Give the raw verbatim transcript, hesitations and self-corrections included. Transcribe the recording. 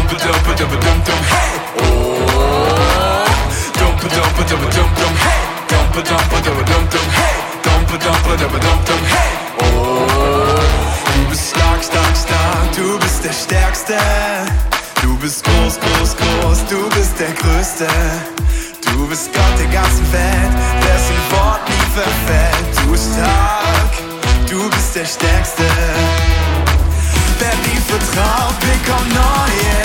dumpe, dumpe, dumpe, dum, dum, hey! Oh! Dumpe, dumpe, dumpe, dum, dum, hey! Dumpe, dumpe, dumpe, dum, dum, hey! Dumpe, dumpe, dumpe, dum, dum, hey! Oh! Du bist stark, stark, stark, du bist der Stärkste. Du bist groß, groß, groß, du bist der Größte. Du bist Gott der ganzen Welt, dessen Wort nie verfällt. Du bist stark, du bist der Stärkste. Wer dir vertraut, bekommt neue